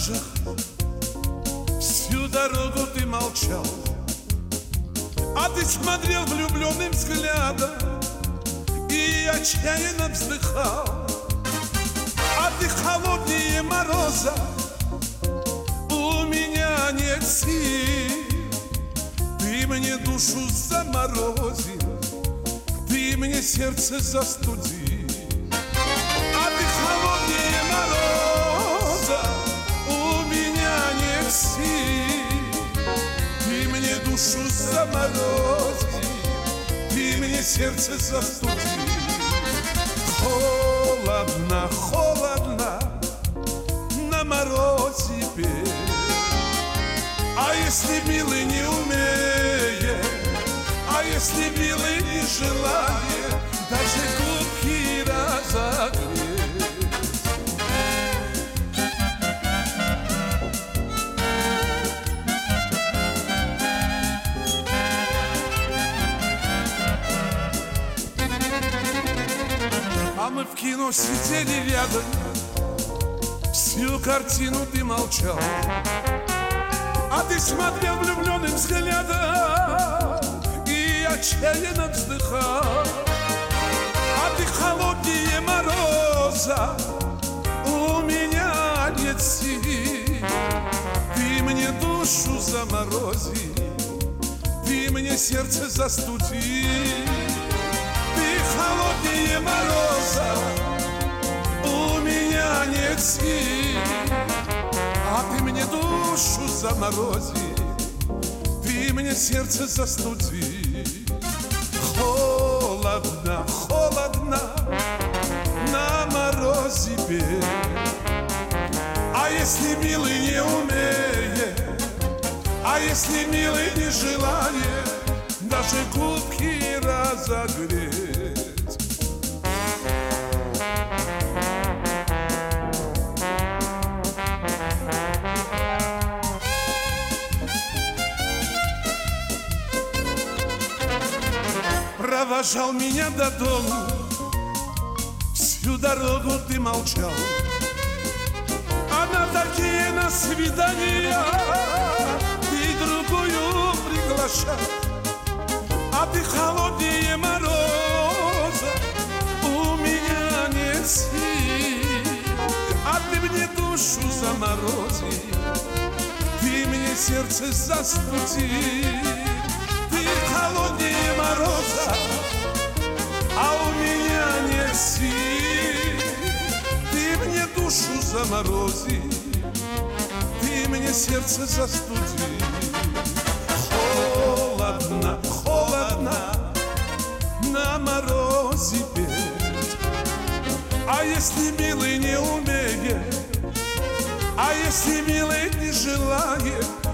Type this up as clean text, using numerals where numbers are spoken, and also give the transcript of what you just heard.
лыжах, всю дорогу ты молчал, а ты смотрел влюбленным взглядом и отчаянно вздыхал. А ты холоднее мороза, у меня нет сил. Ты мне душу заморозил, ты мне сердце застудил. А ты холоднее мороза, у меня нет сил. Ты мне душу заморозил, ты мне сердце застудил. Холодно, холодно на морозе петь. А если милый не умеет, а если милый не желает даже губки разогреть? А мы в кино сидели рядом, всю картину ты молчал, а ты смотрел влюбленным взглядом и отчаянно вздыхал. А ты холоднее мороза, у меня нет сил. Ты мне душу заморозил, ты мне сердце застудил. Ты холоднее мороза, у меня нет сил. А ты мне душу заморозил, ты мне сердце застудил. Холодно, холодно на морозе петь. А если милый не умеет, а если милый не желает даже губки разогреть? Провожал меня до дома, всю дорогу ты молчал, а на такие на свидания ты другую приглашал. А ты холоднее мороза, у меня нет сил. А ты мне душу заморозил, ты мне сердце застудил. Ты холоднее мороза, а у меня нет сил. Ты мне душу заморозил, ты мне сердце застудил. Холодно, холодно на морозе петь. А если милый не умеет, а если милый не желает